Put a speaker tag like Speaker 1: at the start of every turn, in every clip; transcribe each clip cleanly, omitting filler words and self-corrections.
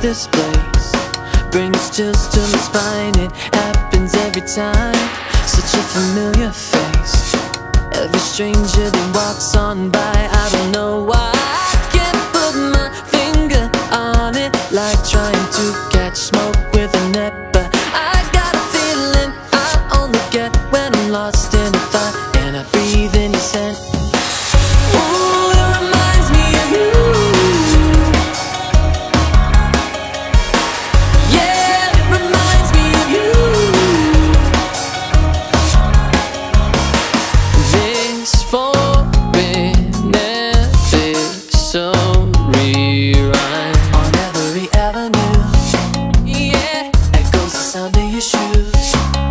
Speaker 1: this place brings chills to my spine. It happens every time. Such a familiar face. Every stranger that walks on by, I don't know why I can't put my finger on it, like trying to catch smoke with a net. But I got a feeling I only get when I'm lost in a thought, and I breathe in your scent. Ooh, it reminds me of you. Yeah, it reminds me of you. This foreign episode rerun on every avenue. Yeah, echoes the sound of your shoes.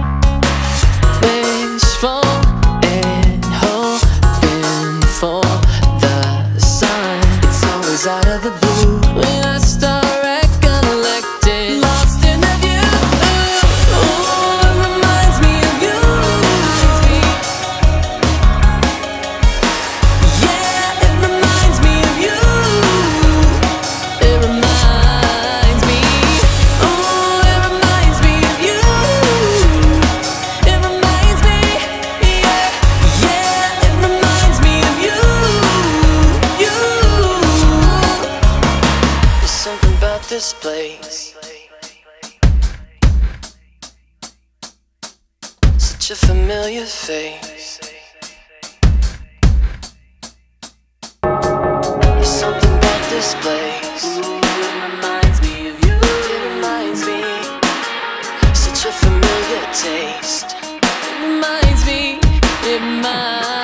Speaker 1: Wishful and hoping for the sun. It's always out of the blue when I start recollecting, lost in the view. Ooh, it reminds me of you. Yeah, it reminds me of you. It reminds me. Ooh, it reminds me of you. It reminds me. Yeah, yeah, it reminds me of you. You. There's something about this place. Such a familiar face. There's something about this place. Ooh, it reminds me of you. It reminds me. Such a familiar taste. It reminds me. It reminds